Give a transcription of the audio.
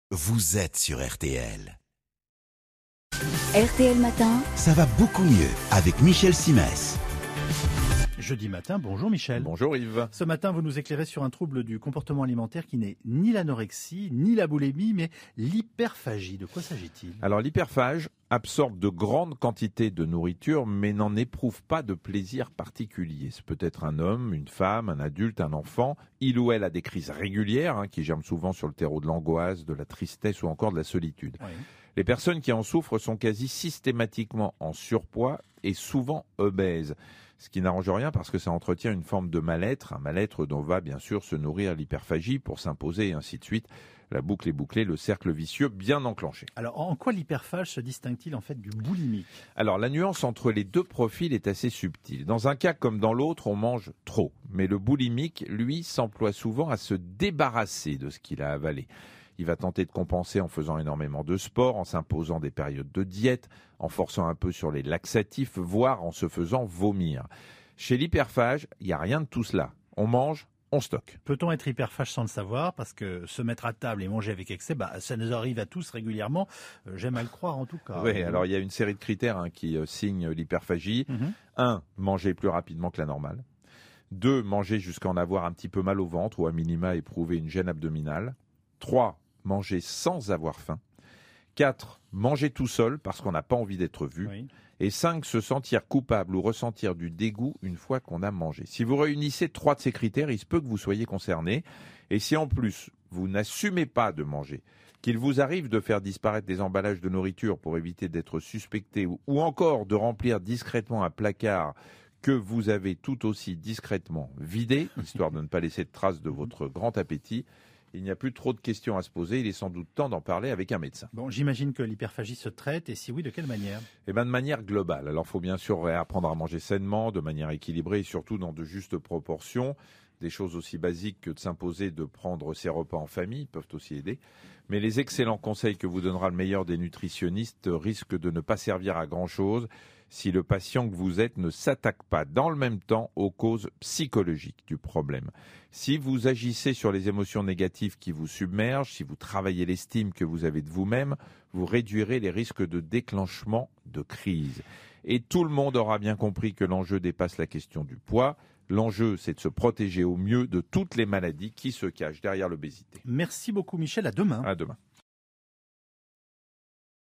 Vous êtes sur RTL. RTL Matin. Ça va beaucoup mieux avec Michel Simès. Jeudi matin, bonjour Michel. Bonjour Yves. Ce matin, vous nous éclairez sur un trouble du comportement alimentaire qui n'est ni l'anorexie, ni la boulimie, mais l'hyperphagie. De quoi s'agit-il ? Alors l'hyperphage absorbe de grandes quantités de nourriture mais n'en éprouve pas de plaisir particulier. C'est peut-être un homme, une femme, un adulte, un enfant. Il ou elle a des crises régulières qui germent souvent sur le terreau de l'angoisse, de la tristesse ou encore de la solitude. Oui. Les personnes qui en souffrent sont quasi systématiquement en surpoids et souvent obèses. Ce qui n'arrange rien parce que ça entretient une forme de mal-être, un mal-être dont va bien sûr se nourrir l'hyperphagie pour s'imposer et ainsi de suite. La boucle est bouclée, le cercle vicieux bien enclenché. Alors, en quoi l'hyperphage se distingue-t-il en fait du boulimique ? Alors la nuance entre les deux profils est assez subtile. Dans un cas comme dans l'autre, on mange trop. Mais le boulimique, lui, s'emploie souvent à se débarrasser de ce qu'il a avalé. Il va tenter de compenser en faisant énormément de sport, en s'imposant des périodes de diète, en forçant un peu sur les laxatifs, voire en se faisant vomir. Chez l'hyperphage, il n'y a rien de tout cela. On mange, on stocke. Peut-on être hyperphage sans le savoir ? Parce que se mettre à table et manger avec excès, ça nous arrive à tous régulièrement. J'aime à le croire en tout cas. Oui, alors il y a une série de critères qui signent l'hyperphagie. 1, manger plus rapidement que la normale. 2, manger jusqu'à en avoir un petit peu mal au ventre ou à minima éprouver une gêne abdominale. 3, manger sans avoir faim. 4, manger tout seul parce qu'on n'a pas envie d'être vu. Oui. Et 5, se sentir coupable ou ressentir du dégoût une fois qu'on a mangé. Si vous réunissez 3 de ces critères, il se peut que vous soyez concerné. Et si en plus, vous n'assumez pas de manger, qu'il vous arrive de faire disparaître des emballages de nourriture pour éviter d'être suspecté ou encore de remplir discrètement un placard que vous avez tout aussi discrètement vidé, histoire de ne pas laisser de traces de votre grand appétit, il n'y a plus trop de questions à se poser. Il est sans doute temps d'en parler avec un médecin. Bon, j'imagine que l'hyperphagie se traite, et si oui, de quelle manière ? Eh bien, de manière globale. Alors, il faut bien sûr réapprendre à manger sainement, de manière équilibrée et surtout dans de justes proportions. Des choses aussi basiques que de s'imposer de prendre ses repas en famille peuvent aussi aider. Mais les excellents conseils que vous donnera le meilleur des nutritionnistes risquent de ne pas servir à grand-chose si le patient que vous êtes ne s'attaque pas dans le même temps aux causes psychologiques du problème. Si vous agissez sur les émotions négatives qui vous submergent, si vous travaillez l'estime que vous avez de vous-même, vous réduirez les risques de déclenchement de crise. Et tout le monde aura bien compris que l'enjeu dépasse la question du poids. L'enjeu, c'est de se protéger au mieux de toutes les maladies qui se cachent derrière l'obésité. Merci beaucoup Michel, à demain. À demain.